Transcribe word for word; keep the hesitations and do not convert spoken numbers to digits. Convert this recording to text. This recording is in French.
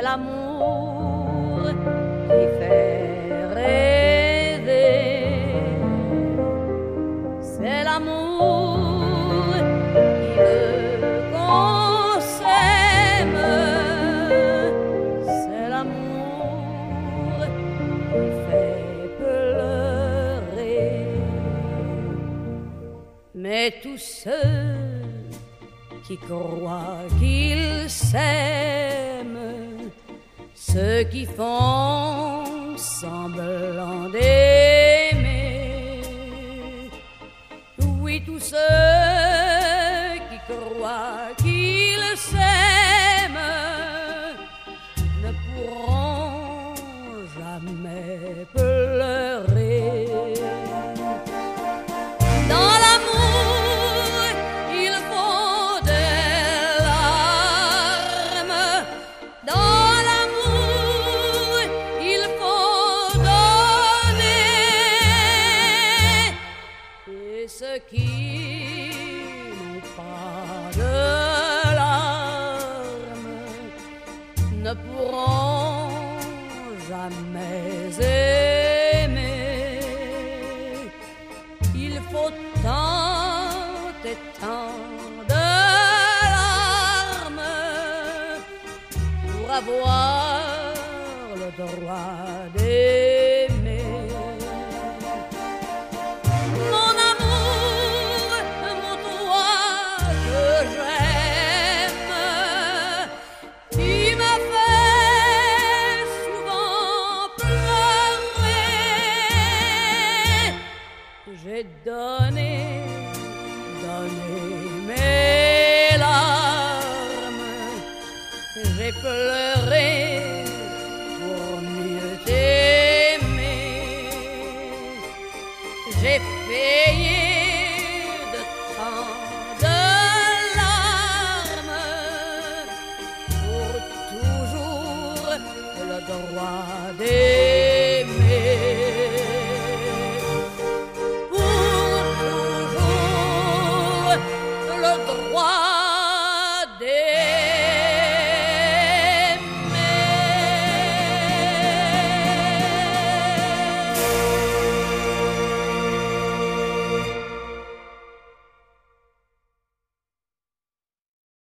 l'amour qui fait rêver. C'est l'amour qui veut qu'on s'aime. C'est l'amour qui fait pleurer. Mais tous ceux qui croient qu'ils s'aiment, ceux qui font semblant d'aimer, oui, tous ceux qui croient qu'ils s'aiment ne pourront jamais pleurer. Dans l'amour, il faut des larmes. Dans l'amour, il faut donner. Et ceux qui n'ont pas de larmes ne pourront jamais aimer. Il faut tant et tant de larmes pour avoir le droit d'aimer. Mon amour, mon toi que j'aime, tu m'as fait souvent pleurer. J'ai donné, donné mes larmes, j'ai pleuré